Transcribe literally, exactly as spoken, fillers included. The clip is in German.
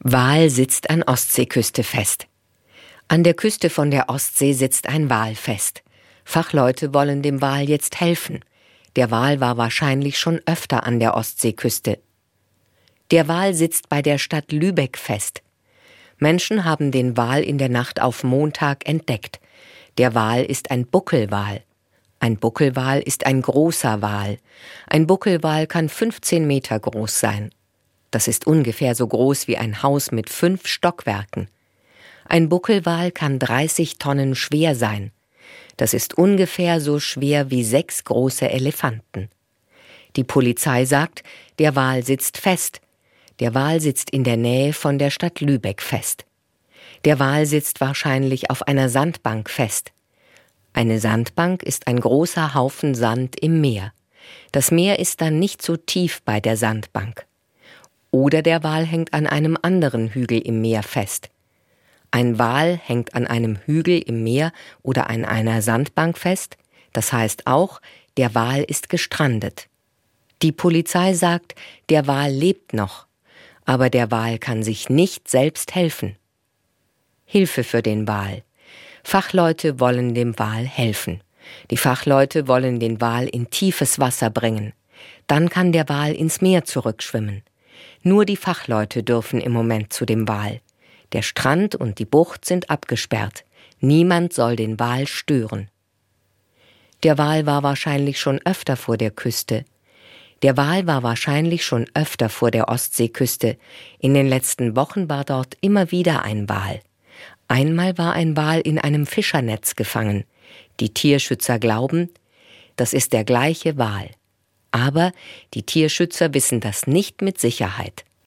Wal sitzt an Ostseeküste fest. An der Küste von der Ostsee sitzt ein Wal fest. Fachleute wollen dem Wal jetzt helfen. Der Wal war wahrscheinlich schon öfter an der Ostseeküste. Der Wal sitzt bei der Stadt Lübeck fest. Menschen haben den Wal in der Nacht auf Montag entdeckt. Der Wal ist ein Buckelwal. Ein Buckelwal ist ein großer Wal. Ein Buckelwal kann fünfzehn Meter groß sein. Das ist ungefähr so groß wie ein Haus mit fünf Stockwerken. Ein Buckelwal kann dreißig Tonnen schwer sein. Das ist ungefähr so schwer wie sechs große Elefanten. Die Polizei sagt, der Wal sitzt fest. Der Wal sitzt in der Nähe von der Stadt Lübeck fest. Der Wal sitzt wahrscheinlich auf einer Sandbank fest. Eine Sandbank ist ein großer Haufen Sand im Meer. Das Meer ist dann nicht so tief bei der Sandbank. Oder der Wal hängt an einem anderen Hügel im Meer fest. Ein Wal hängt an einem Hügel im Meer oder an einer Sandbank fest. Das heißt auch, der Wal ist gestrandet. Die Polizei sagt, der Wal lebt noch, aber der Wal kann sich nicht selbst helfen. Hilfe für den Wal. Fachleute wollen dem Wal helfen. Die Fachleute wollen den Wal in tiefes Wasser bringen. Dann kann der Wal ins Meer zurückschwimmen. Nur die Fachleute dürfen im Moment zu dem Wal. Der Strand und die Bucht sind abgesperrt. Niemand soll den Wal stören. Der Wal war wahrscheinlich schon öfter vor der Küste. Der Wal war wahrscheinlich schon öfter vor der Ostseeküste. In den letzten Wochen war dort immer wieder ein Wal. Einmal war ein Wal in einem Fischernetz gefangen. Die Tierschützer glauben, das ist der gleiche Wal. Aber die Tierschützer wissen das nicht mit Sicherheit.